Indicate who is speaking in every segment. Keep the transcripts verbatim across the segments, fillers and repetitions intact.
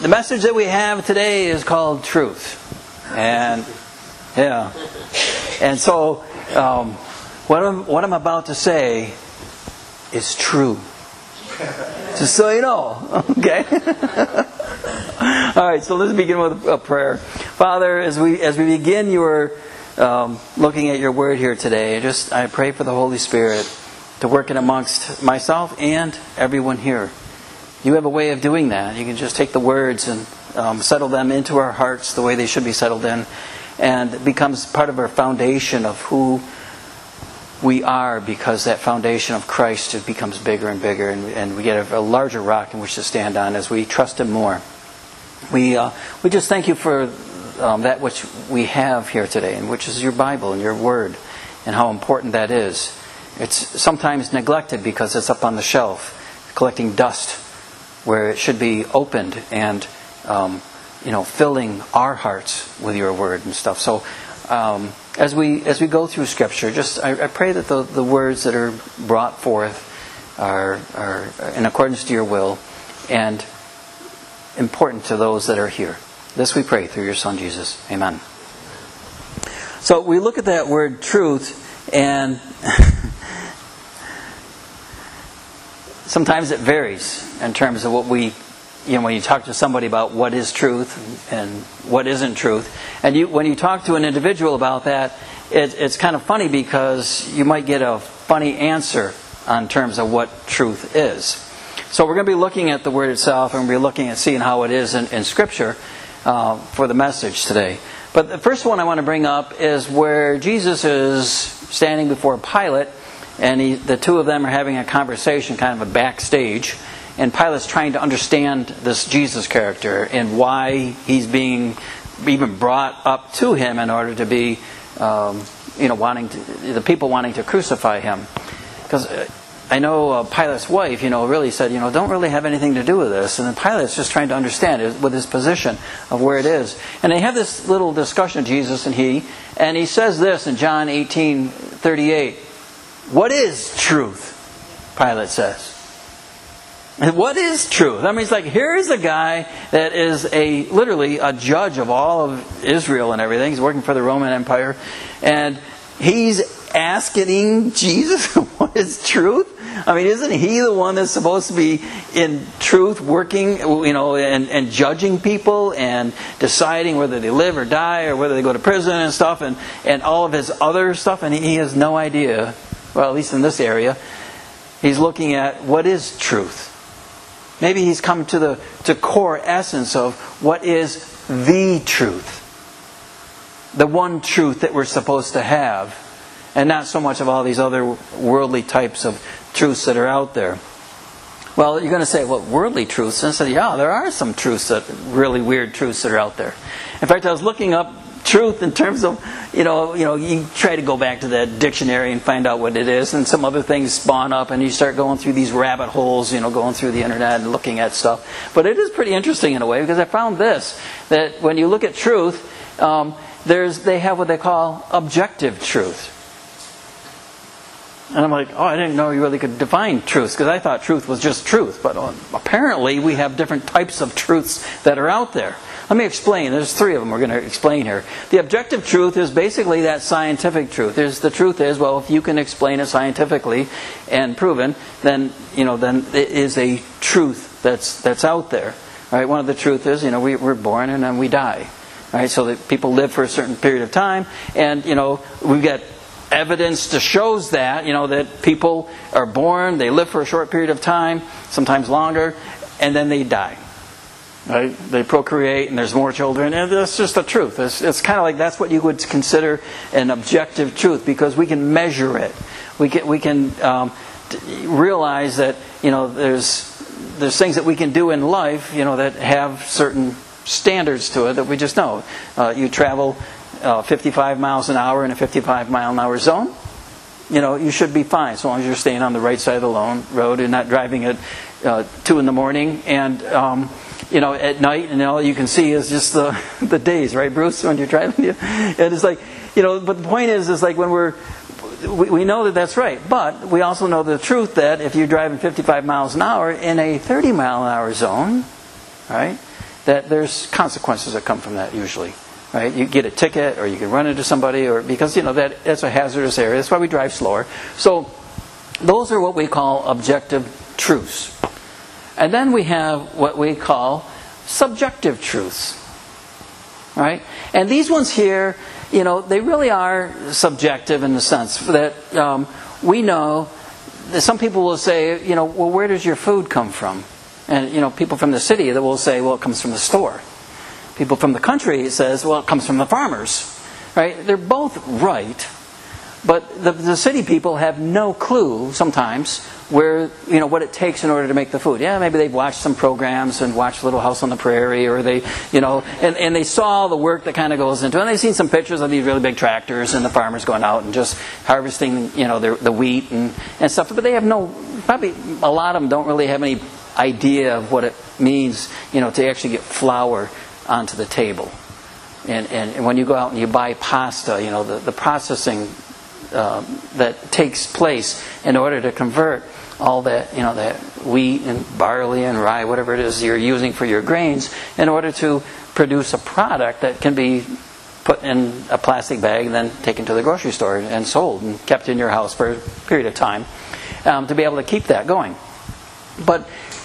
Speaker 1: the message that we have today is called truth. And, yeah. And so, um, what I'm, what I'm about to say is true. Just so you know, okay? All right, so let's begin with a prayer. Father, as we as we begin your um, looking at your word here today, just I pray for the Holy Spirit to work in amongst myself and everyone here. You have a way of doing that. You can just take the words and um, settle them into our hearts the way they should be settled in, and it becomes part of our foundation of who we are, because that foundation of Christ it becomes bigger and bigger, and, and we get a, a larger rock in which to stand on as we trust Him more. We uh, we just thank you for um, that which we have here today, and which is your Bible and your Word, and how important that is. It's sometimes neglected because it's up on the shelf, collecting dust, where it should be opened and um, you know filling our hearts with your Word and stuff. So um, as we as we go through Scripture, just I, I pray that the the words that are brought forth are are in accordance to your will and important to those that are here. This we pray through your Son Jesus. Amen. So we look at that word truth, and sometimes it varies in terms of what we, you know, when you talk to somebody about what is truth and what isn't truth. And you, when you talk to an individual about that, it, it's kind of funny because you might get a funny answer on terms of what truth is. So we're going to be looking at the word itself, and we're going to be looking at seeing how it is in, in Scripture uh, for the message today. But the first one I want to bring up is where Jesus is standing before Pilate, and he, the two of them are having a conversation, kind of a backstage, and Pilate's trying to understand this Jesus character and why he's being even brought up to him in order to be, um, you know, wanting to, the people wanting to crucify him. Because I know uh, Pilate's wife, you know, really said, you know, don't really have anything to do with this. And then Pilate's just trying to understand it with his position of where it is. And they have this little discussion, Jesus and he, and he says this in John eighteen thirty-eight. What is truth? Pilate says. And what is truth? I mean, it's like, here's a guy that is a literally a judge of all of Israel and everything. He's working for the Roman Empire. And he's asking Jesus, what is truth? I mean, isn't he the one that's supposed to be in truth, working, you know, and, and judging people and deciding whether they live or die or whether they go to prison and stuff, and, and all of his other stuff, and he has no idea. Well, at least in this area, he's looking at what is truth. Maybe he's come to the to core essence of what is the truth. The one truth that we're supposed to have. And not so much of all these other worldly types of truths that are out there. Well, you're going to say, what, worldly truths? And I said, yeah, there are some truths, that really weird truths that are out there. In fact, I was looking up truth in terms of, you know, you know, you try to go back to that dictionary and find out what it is, and some other things spawn up, and you start going through these rabbit holes, you know, going through the internet and looking at stuff. But it is pretty interesting in a way, because I found this, that when you look at truth, um, there's they have what they call objective truth. And I'm like, oh, I didn't know you really could define truth, because I thought truth was just truth. But uh, apparently we have different types of truths that are out there. Let me explain. There's three of them we're going to explain here. The objective truth is basically that scientific truth. There's, the truth is, well, if you can explain it scientifically and proven, then, you know, then it is a truth that's that's out there. All right. One of the truth is, you know, we, we're born and then we die. All right. So that people live for a certain period of time, and, you know, we've got evidence to shows that, you know, that people are born, they live for a short period of time, sometimes longer, and then they die. Right? They procreate, and there's more children, and that's just the truth. It's, it's kind of like that's what you would consider an objective truth, because we can measure it. We can we can um, realize that, you know, there's there's things that we can do in life, you know, that have certain standards to it that we just know. Uh, you travel Uh, fifty-five miles an hour in a fifty-five mile an hour zone, you know, you should be fine as long as you're staying on the right side of the lone road and not driving at uh, two in the morning and um, you know at night, and all you can see is just the the days, right, Bruce, when you're driving? And it's like, you know, but the point is, is like when we're we, we know that that's right, but we also know the truth that if you're driving fifty-five miles an hour in a thirty mile an hour zone, right, that there's consequences that come from that usually. Right? You get a ticket, or you can run into somebody, or because you know that it's a hazardous area. That's why we drive slower. So those are what we call objective truths. And then we have what we call subjective truths. Right? And these ones here, you know, they really are subjective in the sense that um, we know that some people will say, you know, well, where does your food come from? And, you know, people from the city that will say, well, it comes from the store. People from the country says, well, it comes from the farmers. Right? They're both right. But the, the city people have no clue sometimes where, you know, what it takes in order to make the food. Yeah, maybe they've watched some programs and watched Little House on the Prairie, or they, you know, and, and they saw the work that kind of goes into it. And they've seen some pictures of these really big tractors and the farmers going out and just harvesting, you know, their, the wheat and, and stuff. But they have no, probably a lot of them don't really have any idea of what it means, you know, to actually get flour onto the table. And, and, and when you go out and you buy pasta, you know, the, the processing uh, that takes place in order to convert all that, you know, that wheat and barley and rye, whatever it is you're using for your grains, in order to produce a product that can be put in a plastic bag and then taken to the grocery store and sold and kept in your house for a period of time um, to be able to keep that going. But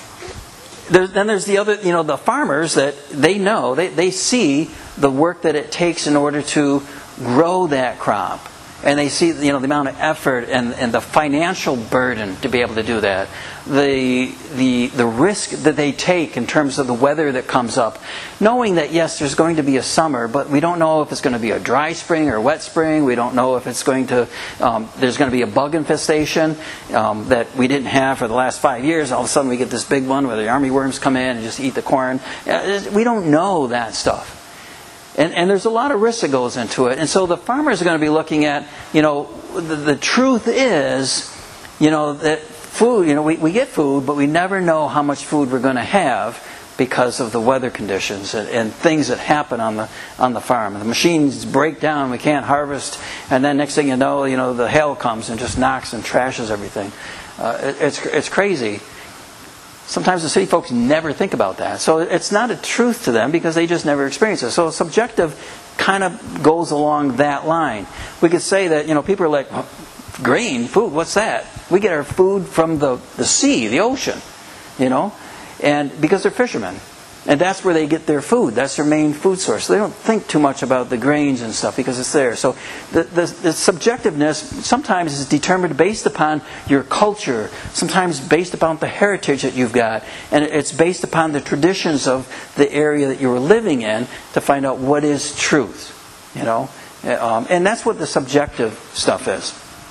Speaker 1: There's, then there's the other, you know, the farmers that they know, they, they see the work that it takes in order to grow that crop. And they see, you know, the amount of effort and, and the financial burden to be able to do that. The, the, the risk that they take in terms of the weather that comes up. Knowing that, yes, there's going to be a summer, but we don't know if it's going to be a dry spring or a wet spring. We don't know if it's going to, um, there's going to be a bug infestation um, that we didn't have for the last five years. All of a sudden we get this big one where the army worms come in and just eat the corn. We don't know that stuff. And, and there's a lot of risk that goes into it. And so the farmers are going to be looking at, you know, the, the truth is, you know, that food, you know, we, we get food, but we never know how much food we're going to have because of the weather conditions and, and things that happen on the on the farm. The machines break down, we can't harvest, and then next thing you know, you know, the hail comes and just knocks and trashes everything. Uh, it, it's it's crazy. Sometimes the city folks never think about that. So it's not a truth to them because they just never experience it. So subjective kind of goes along that line. We could say that, you know, people are like, oh, grain, food, what's that? We get our food from the, the sea, the ocean, you know, and because they're fishermen. And that's where they get their food. That's their main food source. So they don't think too much about the grains and stuff because it's there. So the, the, the subjectiveness sometimes is determined based upon your culture, sometimes based upon the heritage that you've got. And it's based upon the traditions of the area that you were living in to find out what is truth. You know, um, and that's what the subjective stuff is.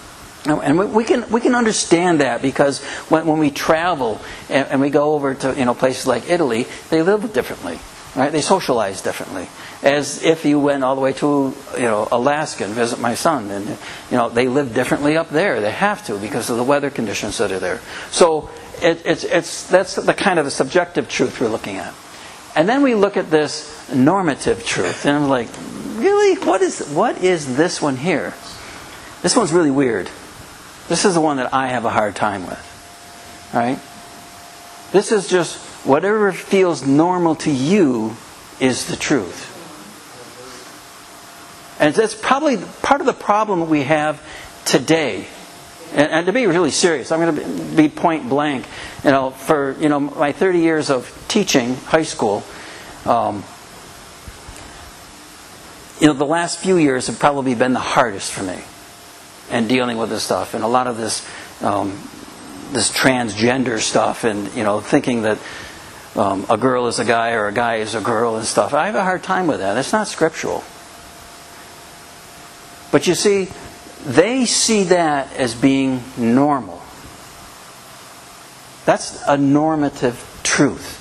Speaker 1: And we can we can understand that because when when we travel and, and we go over to, you know, places like Italy, they live differently, right? They socialize differently. As if you went all the way to, you know, Alaska and visit my son, and you know they live differently up there. They have to because of the weather conditions that are there. So it, it's it's that's the kind of the subjective truth we're looking at. And then we look at this normative truth, and I'm like, really, what is what is this one here? This one's really weird. This is the one that I have a hard time with. Right? This is just whatever feels normal to you is the truth. And that's probably part of the problem we have today. And, and to be really serious, I'm going to be point blank. You know, for you know my thirty years of teaching high school, um, you know, the last few years have probably been the hardest for me. And dealing with this stuff, and a lot of this, um, this transgender stuff, and you know, thinking that um, a girl is a guy or a guy is a girl and stuff. I have a hard time with that. It's not scriptural. But you see, they see that as being normal. That's a normative truth.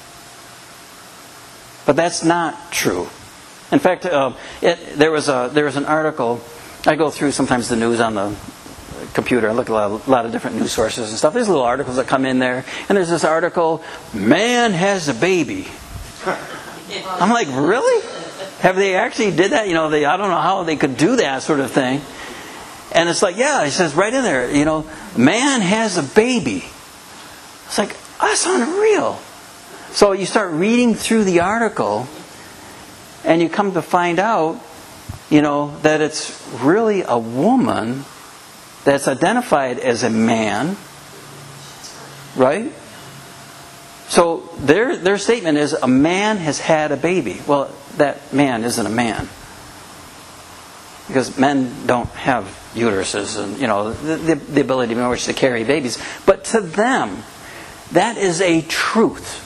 Speaker 1: But that's not true. In fact, uh, it, there was a there was an article. I go through sometimes the news on the computer. I look at a lot, of, a lot of different news sources and stuff. There's little articles that come in there. And there's this article, man has a baby. I'm like, really? Have they actually did that? You know, they, I don't know how they could do that sort of thing. And it's like, yeah, it says right in there, you know, man has a baby. It's like, that's unreal. So you start reading through the article, and you come to find out, you know, that it's really a woman that's identified as a man, right? So their their statement is a man has had a baby. Well, that man isn't a man, because men don't have uteruses and, you know, the, the, the ability in which to carry babies. But to them, that is a truth.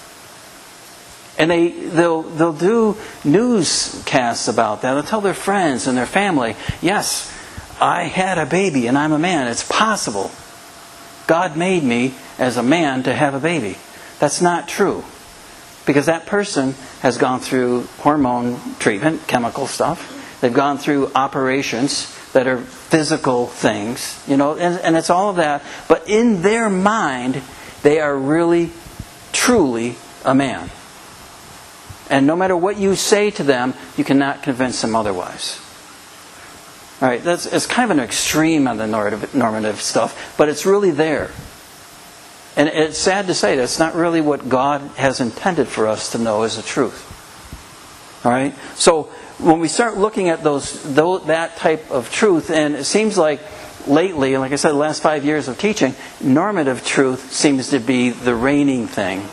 Speaker 1: And they, they'll, they'll do newscasts about that. They'll tell their friends and their family, yes, I had a baby and I'm a man. It's possible. God made me as a man to have a baby. That's not true. Because that person has gone through hormone treatment, chemical stuff. They've gone through operations that are physical things, you know, and, and it's all of that. But in their mind, they are really, truly a man. And no matter what you say to them, you cannot convince them otherwise. All right, that's it's kind of an extreme on the normative, normative stuff, but it's really there. And it's sad to say that's not really what God has intended for us to know as the truth. All right? So when we start looking at those, those that type of truth, and it seems like lately, like I said, the last five years of teaching, normative truth seems to be the reigning thing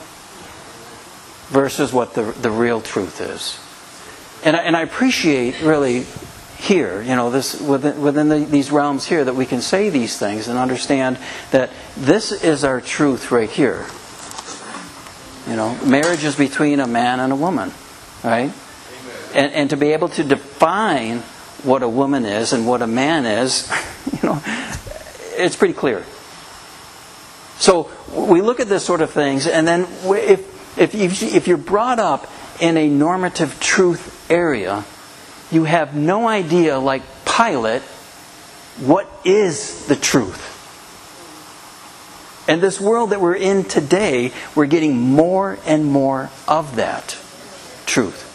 Speaker 1: versus what the the real truth is. And I, and I appreciate really here, you know, this within, within the, these realms here, that we can say these things and understand that this is our truth right here. You know, marriage is between a man and a woman, right? And, and to be able to define what a woman is and what a man is, you know, it's pretty clear. So we look at this sort of things, and then if if you, if you're brought up in a normative truth area, you have no idea, like Pilate, what is the truth. And this world that we're in today, we're getting more and more of that truth.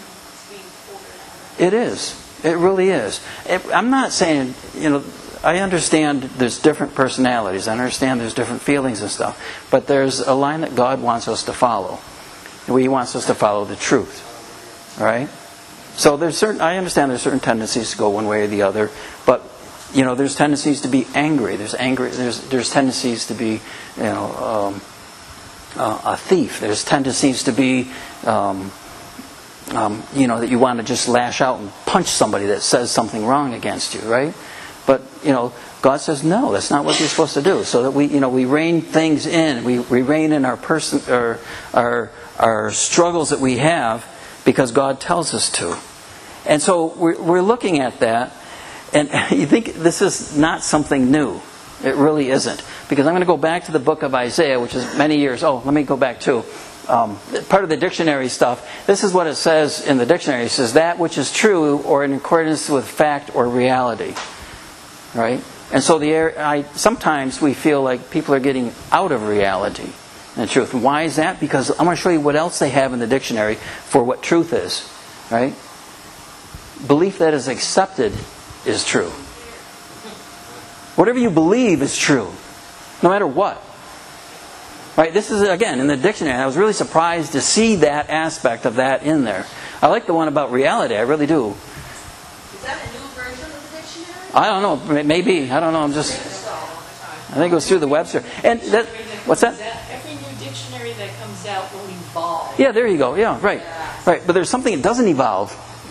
Speaker 1: It is. It really is. I'm not saying, you know, I understand there's different personalities. I understand there's different feelings and stuff. But there's a line that God wants us to follow. He wants us to follow the truth. All right? So there's certain. I understand there's certain tendencies to go one way or the other. But, you know, there's tendencies to be angry. There's angry. There's there's tendencies to be, you know, um, uh, a thief. There's tendencies to be, um, um, you know, that you want to just lash out and punch somebody that says something wrong against you, right? But, you know, God says, no, that's not what you're supposed to do. So that we, you know, we rein things in. We, we rein in our person, our, our, our struggles that we have because God tells us to. And so we're, we're looking at that, and you think this is not something new. It really isn't. Because I'm going to go back to the book of Isaiah, which is many years. Oh, let me go back too. Um, part of the dictionary stuff. This is what it says in the dictionary. It says that which is true or in accordance with fact or reality. Right? And so the I, sometimes we feel like people are getting out of reality and truth. And why is that? Because I'm going to show you what else they have in the dictionary for what truth is. Right? Belief that is accepted is true. Whatever you believe is true. No matter what. Right? This is, again, in the dictionary. I was really surprised to see that aspect of that in there. I like the one about reality. I really do.
Speaker 2: Is that a new version of the dictionary?
Speaker 1: I don't know. Maybe. I don't know. I'm just... I think it was through the Webster. And that... What's that?
Speaker 2: Every new dictionary that comes out will evolve.
Speaker 1: Yeah, there you go. Yeah, right. Right. But there's something that doesn't evolve.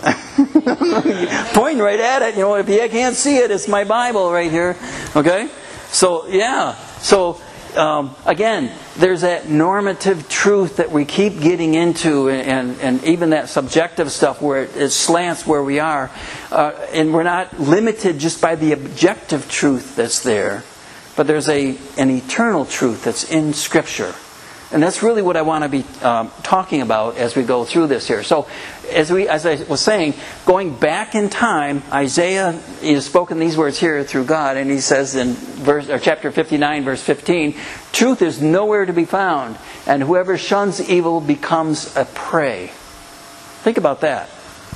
Speaker 1: Pointing right at it. You know, if you can't see it, it's my Bible right here. Okay? So, yeah. So... Um, again, there's that normative truth that we keep getting into, and, and even that subjective stuff where it, it slants where we are. Uh, and we're not limited just by the objective truth that's there, but there's a an eternal truth that's in Scripture. And that's really what I want to be um, talking about as we go through this here. So, as we, as I was saying, going back in time, Isaiah has spoken these words here through God, and he says in verse, or chapter fifty-nine, verse fifteen, "Truth is nowhere to be found, and whoever shuns evil becomes a prey." Think about that.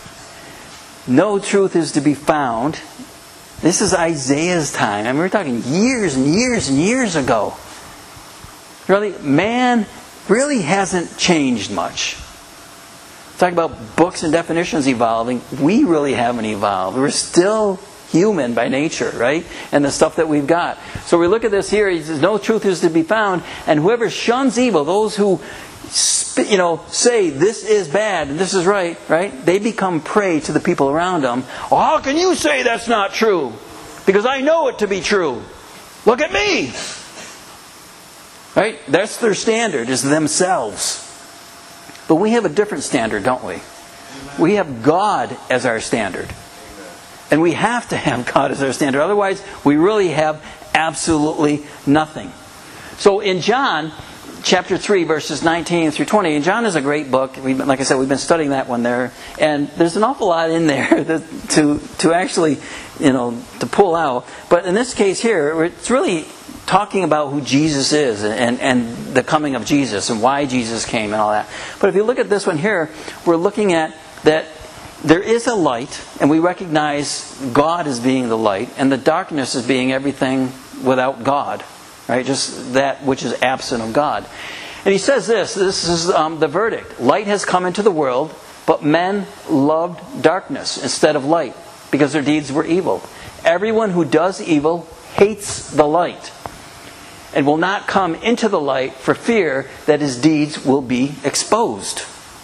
Speaker 1: No truth is to be found. This is Isaiah's time. I mean, we're talking years and years and years ago. Really, man really hasn't changed much. Talk about books and definitions evolving. We really haven't evolved. We're still human by nature, right? And the stuff that we've got. So we look at this here. He says, no truth is to be found. And whoever shuns evil, those who, you know, say this is bad and this is right, right? They become prey to the people around them. Oh, how can you say that's not true? Because I know it to be true. Look at me. Right? That's their standard, is themselves. But we have a different standard, don't we? We have God as our standard. And we have to have God as our standard. Otherwise, we really have absolutely nothing. So in John, chapter three, verses nineteen through twenty, and John is a great book. We've been, like I said, we've been studying that one there. And there's an awful lot in there that, to to actually, you know, to pull out. But in this case here, it's really talking about who Jesus is and, and the coming of Jesus and why Jesus came and all that. But if you look at this one here, we're looking at that there is a light, and we recognize God as being the light, and the darkness as being everything without God, right? Just that which is absent of God. And he says this, this is um, the verdict. Light has come into the world, but men loved darkness instead of light, because their deeds were evil. Everyone who does evil hates the light, and will not come into the light for fear that his deeds will be exposed.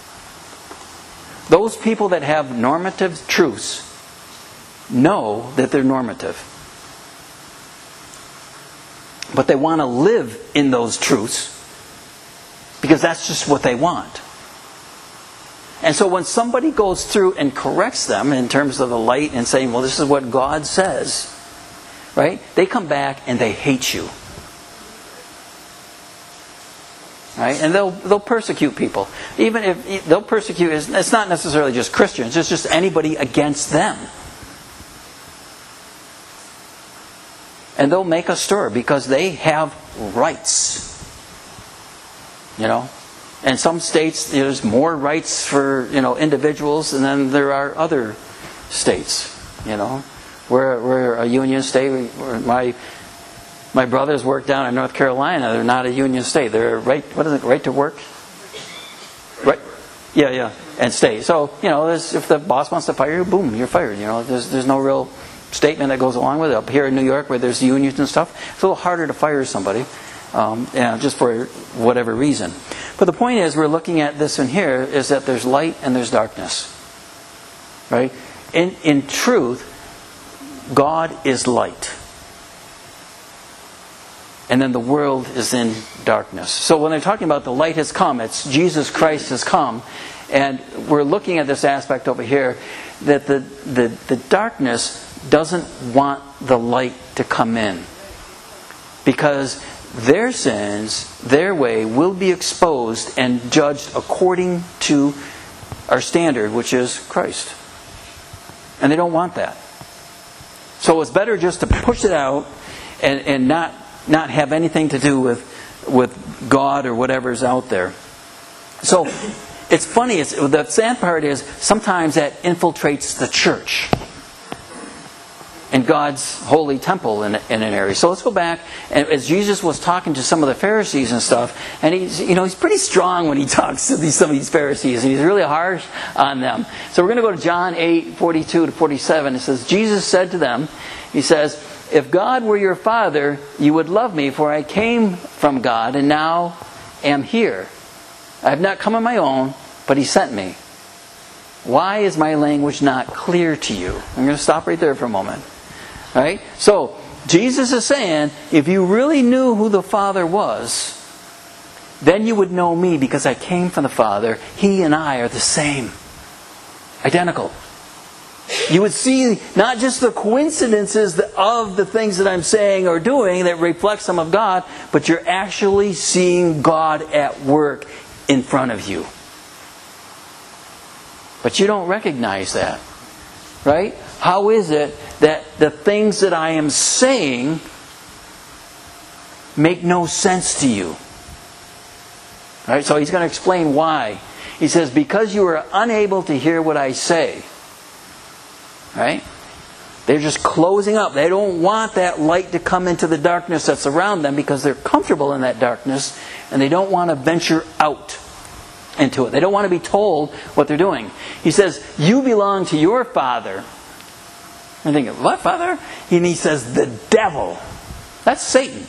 Speaker 1: Those people that have normative truths know that they're normative. But they want to live in those truths because that's just what they want. And so when somebody goes through and corrects them in terms of the light and saying, well, this is what God says, right? They come back and they hate you. Right? And they'll they'll persecute people. Even if they'll persecute, it's not necessarily just Christians, it's just anybody against them. And they'll make a stir because they have rights. You know? In some states there's more rights for, you know, individuals, and then there are other states. You know? We're we're a union state. We're, my My brothers work down in North Carolina. They're not a union state. They're right. What is it? Right to work. Right. Yeah, yeah. And stay. So you know, if the boss wants to fire you, boom, you're fired. You know, there's there's no real statement that goes along with it. Up here in New York, where there's unions and stuff, it's a little harder to fire somebody, um, yeah, just for whatever reason. But the point is, we're looking at this in here is that there's light and there's darkness. Right. In in truth, God is light. And then the world is in darkness. So when they're talking about the light has come, it's Jesus Christ has come. And we're looking at this aspect over here, that the, the, the darkness doesn't want the light to come in. Because their sins, their way, will be exposed and judged according to our standard, which is Christ. And they don't want that. So it's better just to push it out and, and not... not have anything to do with with God or whatever's out there. So it's funny. It's, the sad part is sometimes that infiltrates the church and God's holy temple in, in an area. So let's go back. And as Jesus was talking to some of the Pharisees and stuff, and he's you know he's pretty strong when he talks to these some of these Pharisees, and he's really harsh on them. So we're going to go to John eight forty-two to forty-seven. It says, Jesus said to them, he says, if God were your Father, you would love me, for I came from God and now am here. I have not come on my own, but He sent me. Why is my language not clear to you? I'm going to stop right there for a moment. All right? So, Jesus is saying, if you really knew who the Father was, then you would know me, because I came from the Father. He and I are the same. Identical. You would see not just the coincidences of the things that I'm saying or doing that reflect some of God, but you're actually seeing God at work in front of you. But you don't recognize that. Right? How is it that the things that I am saying make no sense to you? Right? So he's going to explain why. He says, because you are unable to hear what I say. Right? They're just closing up. They don't want that light to come into the darkness that's around them because they're comfortable in that darkness and they don't want to venture out into it. They don't want to be told what they're doing. He says, you belong to your father. I'm thinking, what father? And he says, the devil. That's Satan.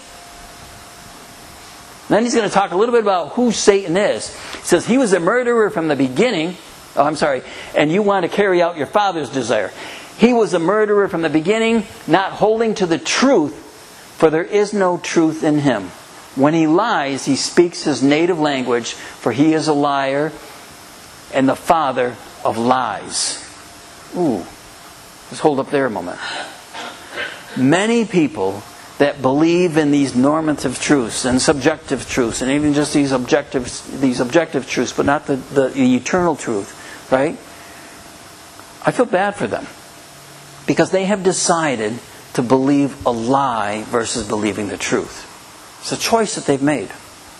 Speaker 1: Then he's going to talk a little bit about who Satan is. He says, he was a murderer from the beginning. Oh, I'm sorry. And you want to carry out your father's desire. He was a murderer from the beginning, not holding to the truth, for there is no truth in him. When he lies, he speaks his native language, for he is a liar and the father of lies. Ooh, let's hold up there a moment. Many people that believe in these normative truths and subjective truths, and even just these objective, these objective truths, but not the, the, the eternal truth, right? I feel bad for them. Because they have decided to believe a lie versus believing the truth. It's a choice that they've made.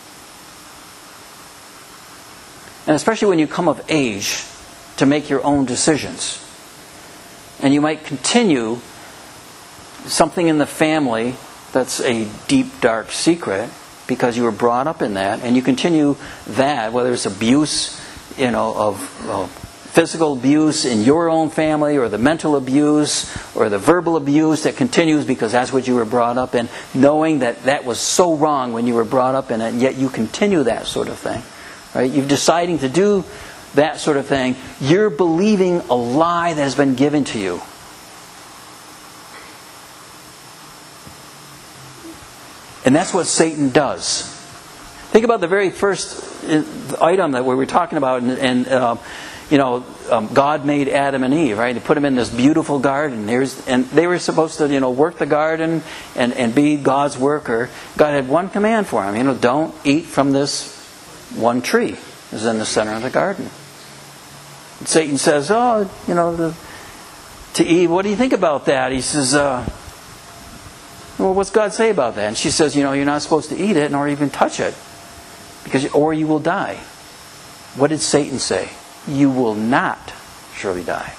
Speaker 1: And especially when you come of age to make your own decisions. And you might continue something in the family that's a deep, dark secret because you were brought up in that. And you continue that, whether it's abuse, you know, of... of physical abuse in your own family, or the mental abuse, or the verbal abuse that continues because that's what you were brought up in, knowing that that was so wrong when you were brought up in it, and yet you continue that sort of thing. Right? You're deciding to do that sort of thing. You're believing a lie that has been given to you. And that's what Satan does. Think about the very first item that we were talking about, and, and uh, you know, um, God made Adam and Eve, right? He put them in this beautiful garden. There's, and they were supposed to, you know, work the garden and, and be God's worker. God had one command for them. You know, don't eat from this one tree. It was in the center of the garden. And Satan says, oh, you know, the, to Eve, what do you think about that? He says, uh, well, what's God say about that? And she says, you know, you're not supposed to eat it nor even touch it, because or you will die. What did Satan say? You will not surely die.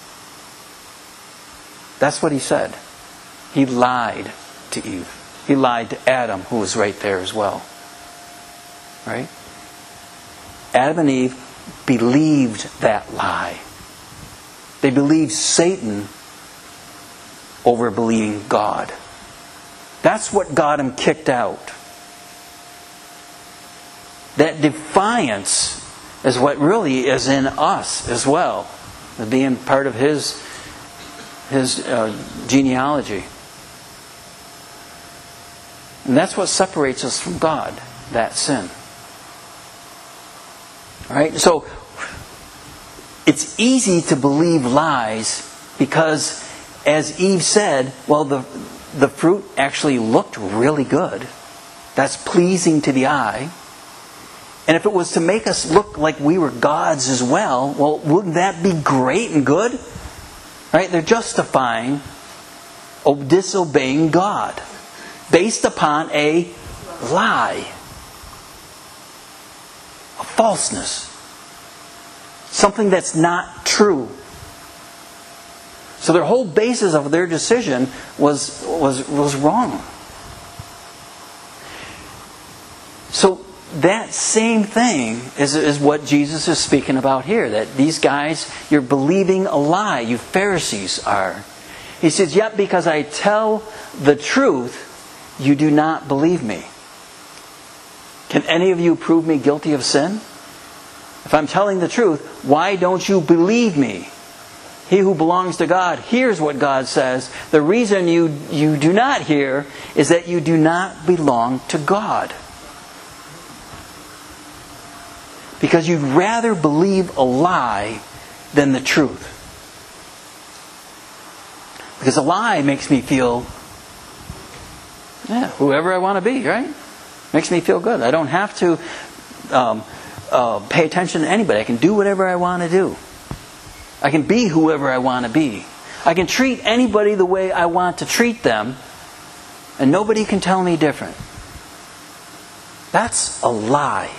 Speaker 1: That's what he said. He lied to Eve. He lied to Adam, who was right there as well. Right? Adam and Eve believed that lie. They believed Satan over believing God. That's what got him kicked out. That defiance is what really is in us as well, being part of his his uh, genealogy. And that's what separates us from God, that sin. All right? So it's easy to believe lies because, as Eve said, well, the the fruit actually looked really good. That's pleasing to the eye. And if it was to make us look like we were gods as well, well, wouldn't that be great and good? Right? They're justifying disobeying God based upon a lie, a falseness, something that's not true. So their whole basis of their decision was was was wrong. So that same thing is, is what Jesus is speaking about here. That these guys, you're believing a lie. You Pharisees are. He says, yet because I tell the truth, you do not believe me. Can any of you prove me guilty of sin? If I'm telling the truth, why don't you believe me? He who belongs to God hears what God says. The reason you, you do not hear is that you do not belong to God. Because you'd rather believe a lie than the truth. Because a lie makes me feel, yeah, whoever I want to be, right? Makes me feel good. I don't have to um, uh, pay attention to anybody. I can do whatever I want to do. I can be whoever I want to be. I can treat anybody the way I want to treat them, and nobody can tell me different. That's a lie.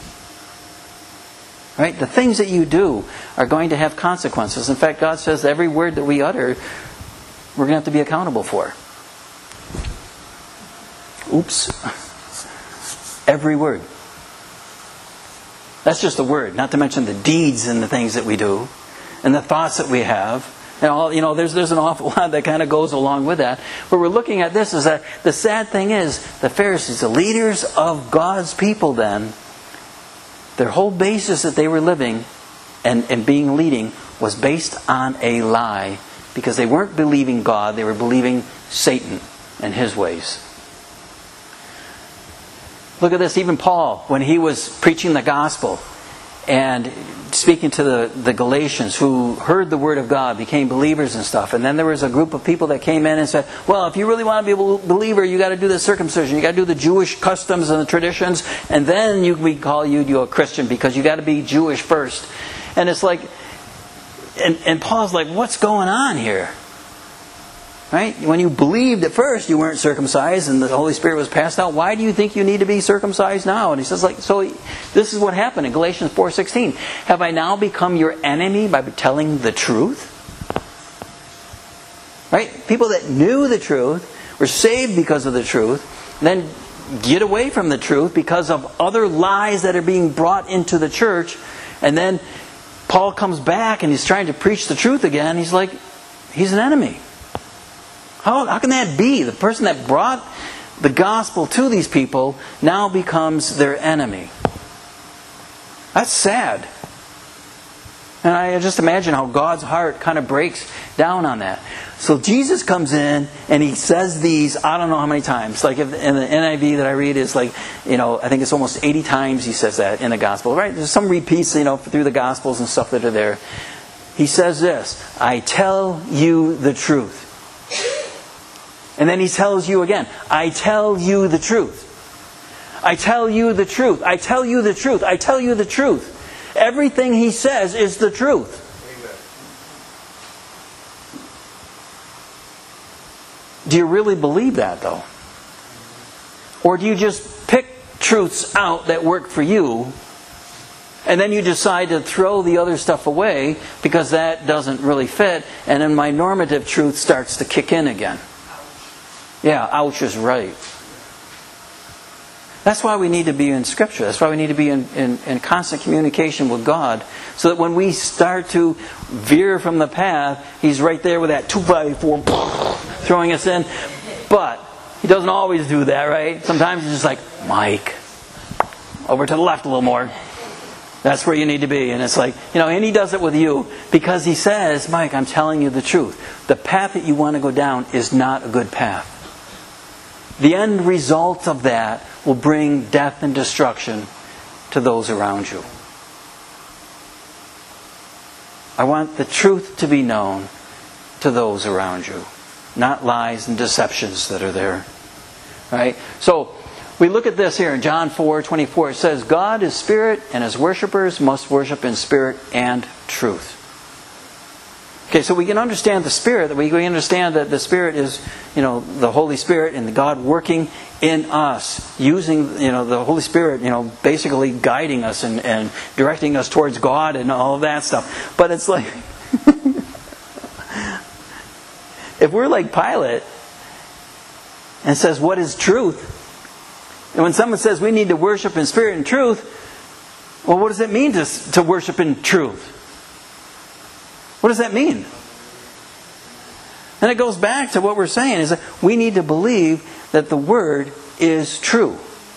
Speaker 1: Right? The things that you do are going to have consequences. In fact, God says every word that we utter we're going to have to be accountable for. Oops. Every word. That's just the word, not to mention the deeds and the things that we do, and the thoughts that we have. And all, you know, there's there's an awful lot that kind of goes along with that. But we're looking at this is that the sad thing is, the Pharisees, the leaders of God's people then, their whole basis that they were living and, and being leading was based on a lie, because they weren't believing God, they were believing Satan and his ways. Look at this, even Paul, when he was preaching the gospel and speaking to the, the Galatians who heard the word of God, became believers and stuff. And then there was a group of people that came in and said, well, if you really want to be a believer, you got to do the circumcision. You got to do the Jewish customs and the traditions. And then you, we call you, you a Christian, because you got to be Jewish first. And it's like, and, and Paul's like, what's going on here? Right? When you believed at first, you weren't circumcised and the Holy Spirit was passed out. Why do you think you need to be circumcised now? And he says, like, so this is what happened in Galatians four sixteen. Have I now become your enemy by telling the truth? Right? People that knew the truth, were saved because of the truth, then get away from the truth because of other lies that are being brought into the church. And then Paul comes back and he's trying to preach the truth again. He's like, he's an enemy. How, how can that be? The person that brought the gospel to these people now becomes their enemy. That's sad. And I just imagine how God's heart kind of breaks down on that. So Jesus comes in and he says these, I don't know how many times. Like if in the N I V that I read is like, you know, I think it's almost eighty times he says that in the gospel. Right? There's some repeats, you know, through the gospels and stuff that are there. He says this, I tell you the truth. And then he tells you again, I tell you the truth. I tell you the truth. I tell you the truth. I tell you the truth. Everything he says is the truth. Amen. Do you really believe that, though? Or do you just pick truths out that work for you, and then you decide to throw the other stuff away because that doesn't really fit, and then my normative truth starts to kick in again? Yeah, ouch is right. That's why we need to be in Scripture. That's why we need to be in, in, in constant communication with God. So that when we start to veer from the path, He's right there with that two by four throwing us in. But He doesn't always do that, right? Sometimes He's just like, Mike, over to the left a little more. That's where you need to be. And it's like, you know, and He does it with you because He says, Mike, I'm telling you the truth. The path that you want to go down is not a good path. The end result of that will bring death and destruction to those around you. I want the truth to be known to those around you, not lies and deceptions that are there. Right? So we look at this here in John four twenty-four. It says, God is spirit, and His worshippers must worship in spirit and truth. Okay, so we can understand the Spirit, that we can understand that the Spirit is, you know, the Holy Spirit and God working in us, using, you know, the Holy Spirit, you know, basically guiding us and, and directing us towards God and all of that stuff. But it's like, if we're like Pilate and says, what is truth? And when someone says we need to worship in spirit and truth, well, what does it mean to, to worship in truth? What does that mean? And it goes back to what we're saying, is that we need to believe that the Word is true.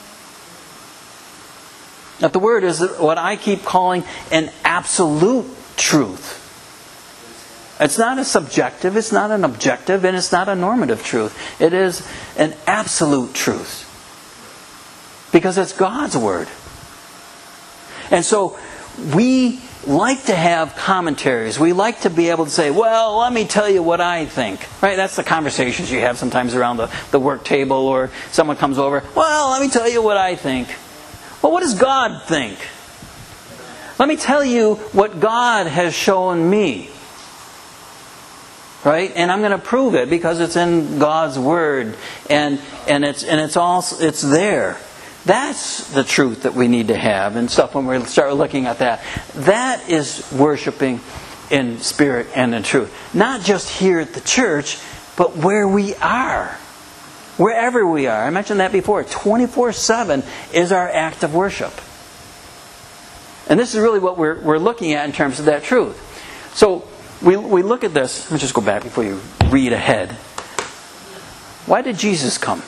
Speaker 1: That the Word is what I keep calling an absolute truth. It's not a subjective, it's not an objective, and it's not a normative truth. It is an absolute truth. Because it's God's Word. And so we like to have commentaries. We like to be able to say, well, let me tell you what I think. Right? That's the conversations you have sometimes around the, the work table, or someone comes over, well, let me tell you what I think. Well, what does God think? Let me tell you what God has shown me. Right? And I'm going to prove it because it's in God's Word, and and it's and it's all it's there. That's the truth that we need to have and stuff when we start looking at that. That is worshiping in spirit and in truth. Not just here at the church, but where we are. Wherever we are. I mentioned that before. twenty-four seven is our act of worship. And this is really what we're, we're looking at in terms of that truth. So we, we look at this. Let me just go back before you read ahead. Why did Jesus come?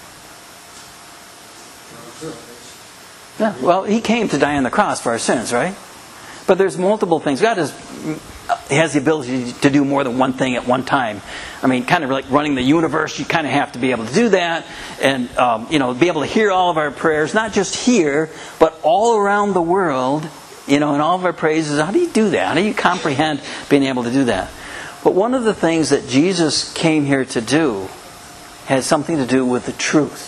Speaker 1: Yeah, well, He came to die on the cross for our sins, right? But there's multiple things. God is, He has the ability to do more than one thing at one time. I mean, kind of like running the universe, you kind of have to be able to do that. And, um, you know, be able to hear all of our prayers, not just here, but all around the world, you know, and all of our praises. How do you do that? How do you comprehend being able to do that? But one of the things that Jesus came here to do has something to do with the truth.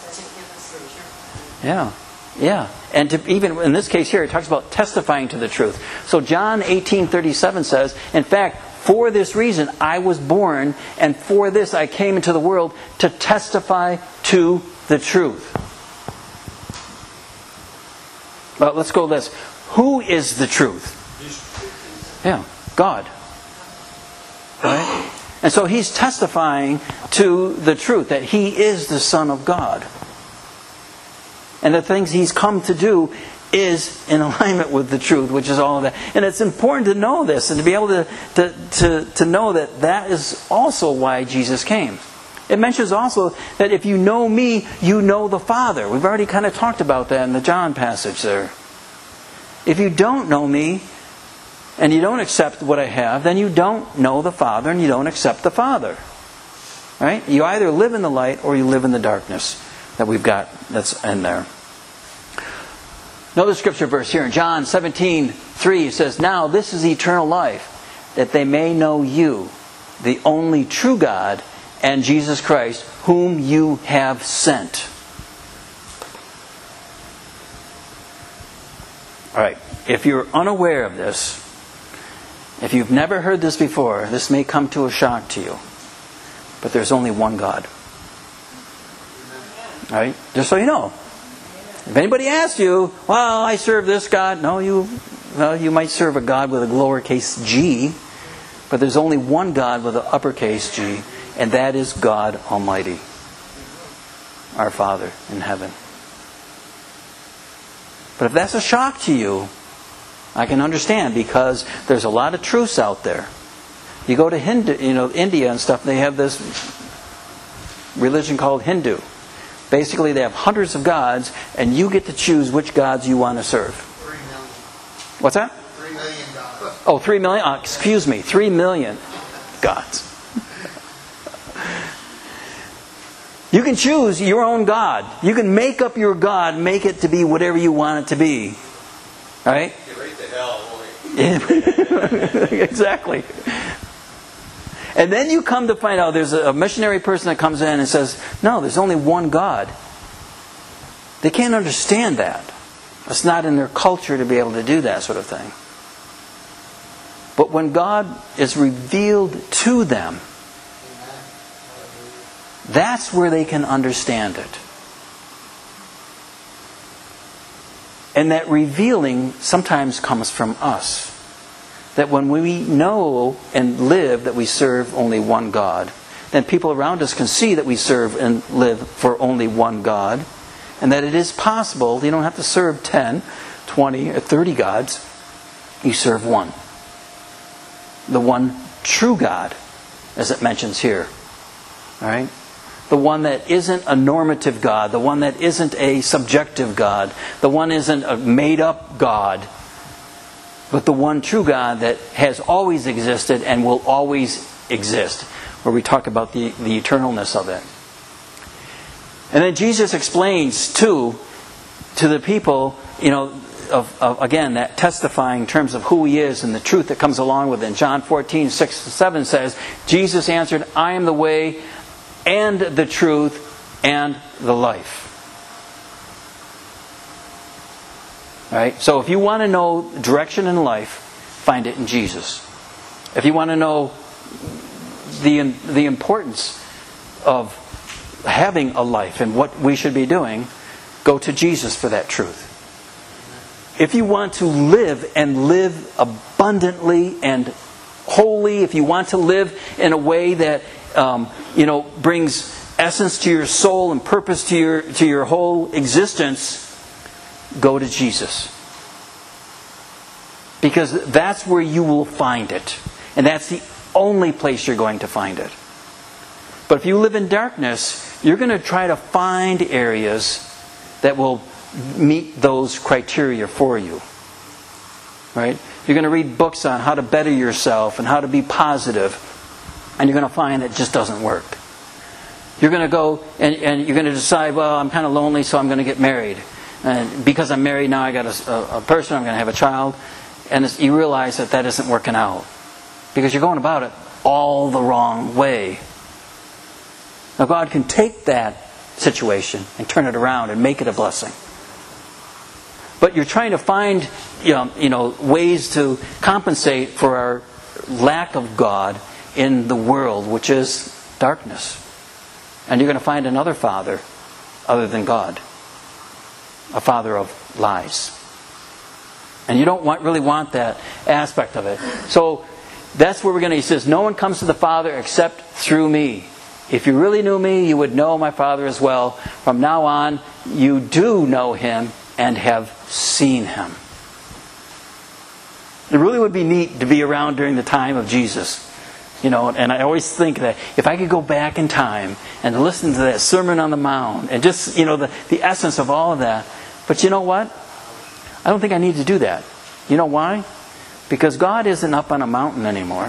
Speaker 1: Yeah. Yeah, and to even in this case here, it talks about testifying to the truth. So John eighteen thirty-seven says, in fact, for this reason I was born, and for this I came into the world to testify to the truth. Well, let's go this. Who is the truth? Yeah, God. Right? And so He's testifying to the truth, that He is the Son of God. And the things He's come to do is in alignment with the truth, which is all of that. And it's important to know this and to be able to, to, to, to know that that is also why Jesus came. It mentions also that if you know me, you know the Father. We've already kind of talked about that in the John passage there. If you don't know me and you don't accept what I have, then you don't know the Father and you don't accept the Father. Right? You either live in the light or you live in the darkness that we've got that's in there. Another scripture verse here in John seventeen three, it says, now this is eternal life, that they may know you, the only true God, and Jesus Christ, whom you have sent. Alright, if you're unaware of this, if you've never heard this before, this may come to a shock to you. But there's only one God. Right? Just so you know. If anybody asks you, well, I serve this God. No, you well, you might serve a God with a lowercase g. But there's only one God with an uppercase G. And that is God Almighty. Our Father in heaven. But if that's a shock to you, I can understand, because there's a lot of truths out there. You go to Hindu, you know, India and stuff, they have this religion called Hindu. Basically, they have hundreds of gods, and you get to choose which gods you want to serve.
Speaker 3: Three million.
Speaker 1: What's that?
Speaker 3: Three million gods.
Speaker 1: Oh, three million? Uh, excuse me, three million gods. You can choose your own God. You can make up your God, make it to be whatever you want it to be. All right?
Speaker 3: Get right to hell, boy.
Speaker 1: Exactly. And then you come to find out there's a missionary person that comes in and says, no, there's only one God. They can't understand that. It's not in their culture to be able to do that sort of thing. But when God is revealed to them, that's where they can understand it. And that revealing sometimes comes from us. That when we know and live that we serve only one God, then people around us can see that we serve and live for only one God. And that it is possible, you don't have to serve ten, twenty, or thirty gods. You serve one. The one true God, as it mentions here. Alright? The one that isn't a normative God. The one that isn't a subjective God. The one isn't a made-up God. But the one true God that has always existed and will always exist. Where we talk about the, the eternalness of it. And then Jesus explains, too, to the people, you know, of, of again, that testifying in terms of who He is and the truth that comes along with it. In John fourteen, six to seven says, Jesus answered, I am the way and the truth and the life. Right? So if you want to know direction in life, find it in Jesus. If you want to know the the importance of having a life and what we should be doing, go to Jesus for that truth. If you want to live and live abundantly and holy, if you want to live in a way that um, you know, brings essence to your soul and purpose to your to your whole existence, go to Jesus. Because that's where you will find it. And that's the only place you're going to find it. But if you live in darkness, you're going to try to find areas that will meet those criteria for you. Right? You're going to read books on how to better yourself and how to be positive. And you're going to find it just doesn't work. You're going to go and, and you're going to decide, well, I'm kind of lonely, so I'm going to get married. And because I'm married now, I got a, a person, I'm going to have a child. And it's, you realize that that isn't working out. Because you're going about it all the wrong way. Now God can take that situation and turn it around and make it a blessing. But you're trying to find you know, you know, ways to compensate for our lack of God in the world, which is darkness. And you're going to find another father other than God. A father of lies. And you don't want, really want that aspect of it. So that's where we're going to, he says, no one comes to the Father except through me. If you really knew me, you would know my Father as well. From now on, you do know him and have seen him. It really would be neat to be around during the time of Jesus. You know, and I always think that if I could go back in time and listen to that Sermon on the Mount and just, you know, the, the essence of all of that. But you know what? I don't think I need to do that. You know why? Because God isn't up on a mountain anymore.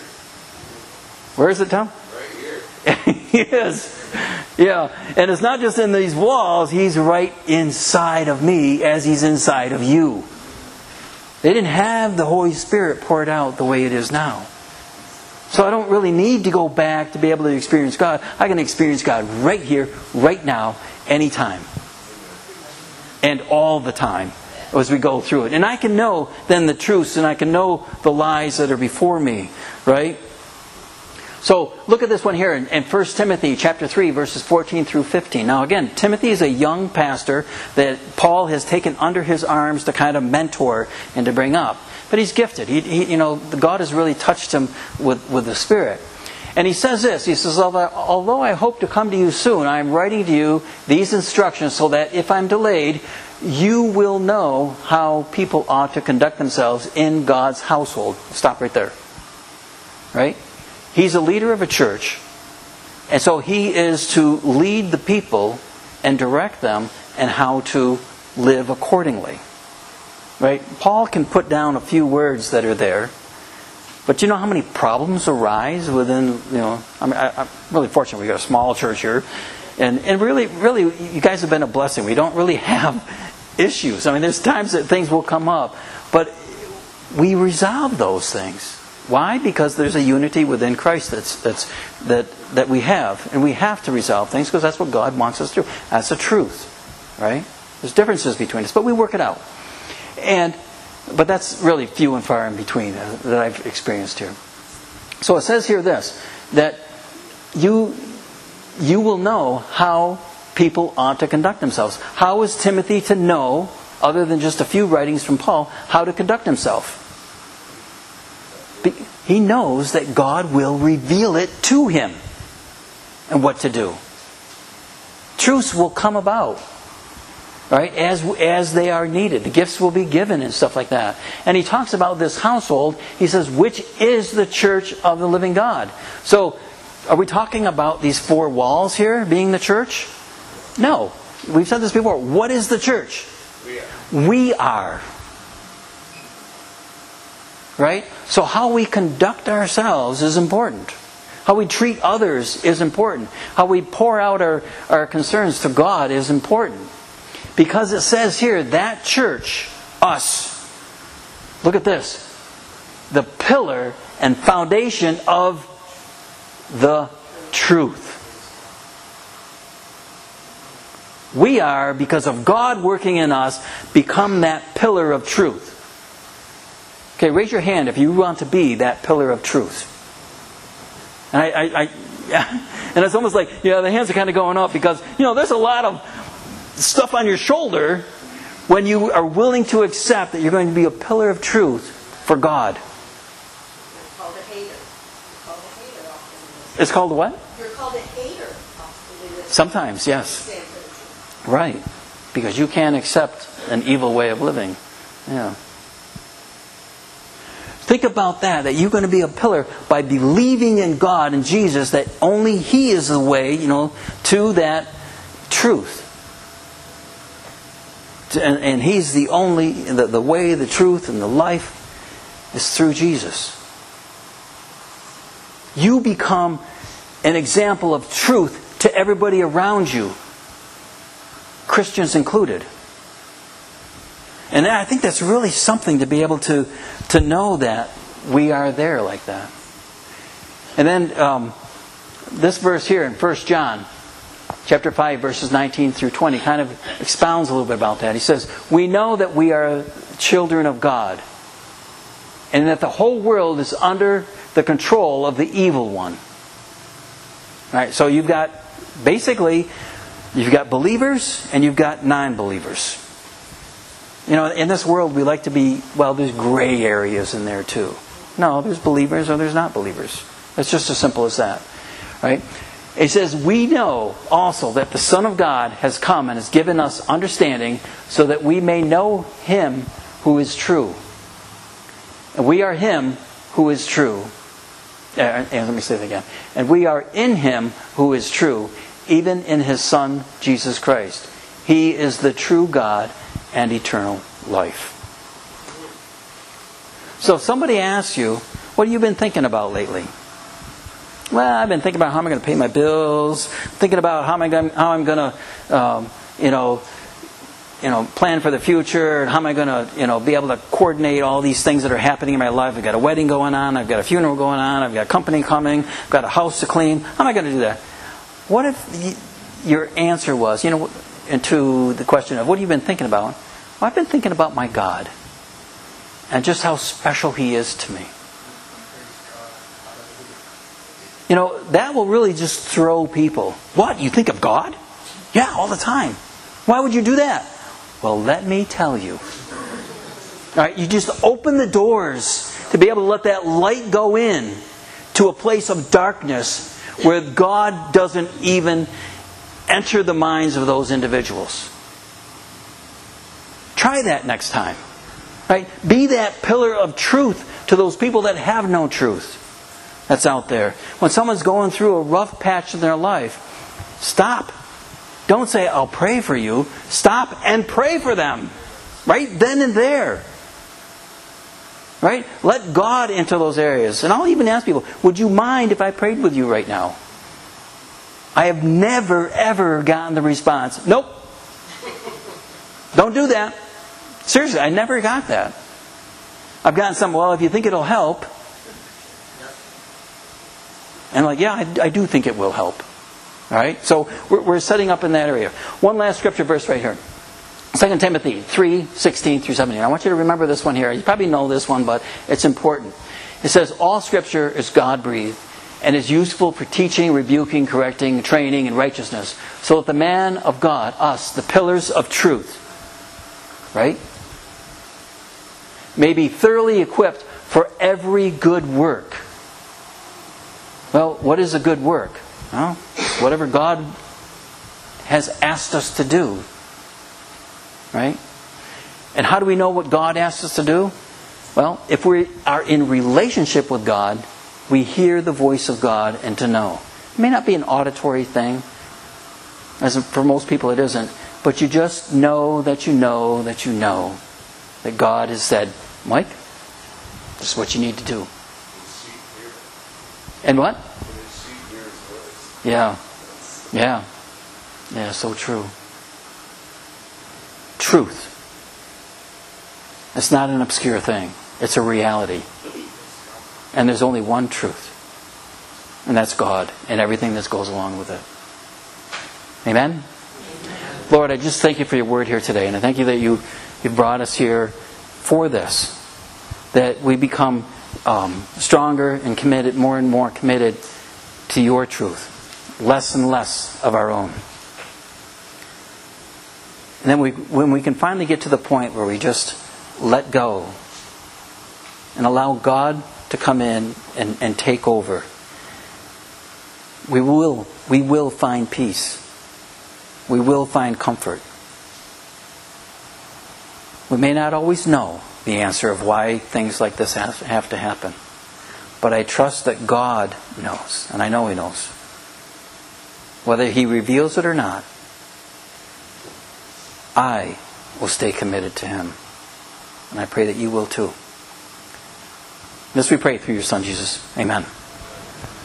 Speaker 1: Where is it, Tom?
Speaker 3: Right here.
Speaker 1: He is. Yeah. And it's not just in these walls. He's right inside of me as he's inside of you. They didn't have the Holy Spirit poured out the way it is now. So I don't really need to go back to be able to experience God. I can experience God right here, right now, anytime. And all the time as we go through it. And I can know then the truths and I can know the lies that are before me. Right? So look at this one here in, in First Timothy chapter three, verses fourteen through fifteen. Now again, Timothy is a young pastor that Paul has taken under his arms to kind of mentor and to bring up. But he's gifted. He, he, you know, God has really touched him with, with the Spirit. And he says this, he says, although I hope to come to you soon, I am writing to you these instructions so that if I'm delayed, you will know how people ought to conduct themselves in God's household. Stop right there. Right? He's a leader of a church, and so he is to lead the people and direct them in how to live accordingly. Right? Paul can put down a few words that are there, but you know how many problems arise within, you know, I mean, I, I'm really fortunate we got a small church here, and, and really, really, you guys have been a blessing. We don't really have issues. I mean, there's times that things will come up, but we resolve those things. Why? Because there's a unity within Christ that's that's that that we have, and we have to resolve things because that's what God wants us to do. That's the truth, right? There's differences between us, but we work it out. And but that's really few and far in between uh, that I've experienced here. So it says here this, that you you will know how people ought to conduct themselves. How is Timothy to know, other than just a few writings from Paul, how to conduct himself? He knows that God will reveal it to him and what to do. Truths will come about, right, as as they are needed. The gifts will be given and stuff like that. And he talks about this household. He says, which is the church of the living God. So, are we talking about these four walls here being the church? No. We've said this before. What is the church?
Speaker 3: We are.
Speaker 1: We are. Right? So how we conduct ourselves is important. How we treat others is important. How we pour out our, our concerns to God is important. Because it says here, that church, us, look at this, the pillar and foundation of the truth. We are, because of God working in us, become that pillar of truth. Okay, raise your hand if you want to be that pillar of truth. And I, I, I yeah. And it's almost like, yeah, the hands are kind of going up because, you know, there's a lot of stuff on your shoulder when you are willing to accept that you're going to be a pillar of truth for God.
Speaker 2: It's called a hater. It's called a hater often in this
Speaker 1: It's called a what?
Speaker 2: You're called a hater, possibly. that
Speaker 1: Sometimes, yes.
Speaker 2: stand for the truth.
Speaker 1: Right. Because you can't accept an evil way of living. Yeah. Think about that, that you're going to be a pillar by believing in God and Jesus, that only He is the way, you know, to that truth. And, and He's the only, the, the way, the truth, and the life is through Jesus. You become an example of truth to everybody around you, Christians included. And I think that's really something to be able to, to know that we are there like that. And then um, this verse here in First John chapter five, verses nineteen through twenty kind of expounds a little bit about that. He says, "We know that we are children of God, and that the whole world is under the control of the evil one." All right, so you've got, basically, you've got believers and you've got non-believers. You know, in this world we like to be, well, there's gray areas in there too. No, there's believers or there's not believers. It's just as simple as that. Right? It says, "We know also that the Son of God has come and has given us understanding so that we may know Him who is true." And we are Him who is true. Uh, and let me say that again. And we are in Him who is true, even in His Son, Jesus Christ. He is the true God and eternal life. So if somebody asks you, "What have you been thinking about lately?" Well, I've been thinking about how am I going to pay my bills, thinking about how am I going, how I'm going to, um, you know, you know, plan for the future, and how am I going to, you know, be able to coordinate all these things that are happening in my life. I've got a wedding going on, I've got a funeral going on, I've got a company coming, I've got a house to clean. How am I going to do that? What if your answer was, you know, and to the question of what have you been thinking about? Well, I've been thinking about my God and just how special He is to me. You know, that will really just throw people. What? You think of God? Yeah, all the time. Why would you do that? Well, let me tell you. All right, you just open the doors to be able to let that light go in to a place of darkness where God doesn't even enter the minds of those individuals. Try that next time. Right? Be that pillar of truth to those people that have no truth that's out there. When someone's going through a rough patch in their life, stop. Don't say, "I'll pray for you." Stop and pray for them. Right then and there. Right? Let God into those areas. And I'll even ask people, would you mind if I prayed with you right now? I have never, ever gotten the response, "Nope. Don't do that." Seriously, I never got that. I've gotten some, "Well, if you think it'll help." And like, yeah, I, I do think it will help. All right? So we're, we're setting up in that area. One last scripture verse right here. Second Timothy three, sixteen through seventeen. I want you to remember this one here. You probably know this one, but it's important. It says, "All scripture is God-breathed and is useful for teaching, rebuking, correcting, training in righteousness, so that the man of God," us, the pillars of truth, right, "may be thoroughly equipped for every good work." Well, what is a good work? Well, it's whatever God has asked us to do. Right? And how do we know what God asks us to do? Well, if we are in relationship with God, we hear the voice of God and to know. It may not be an auditory thing. As for most people it isn't. But you just know that you know that you know that God has said, "Mike, this is what you need to do." And what? Yeah. Yeah. Yeah, so true. Truth. It's not an obscure thing. It's a reality. And there's only one truth. And that's God and everything that goes along with it. Amen? Lord, I just thank you for your word here today. And I thank you that you, you've brought us here for this. That we become um, stronger and committed, more and more committed to your truth. Less and less of our own. And then we, when we can finally get to the point where we just let go and allow God to come in and, and take over, we will, we will find peace. We will find comfort. We may not always know the answer of why things like this have to happen. But I trust that God knows, and I know He knows. Whether He reveals it or not, I will stay committed to Him. And I pray that you will too. This we pray through your Son, Jesus. Amen.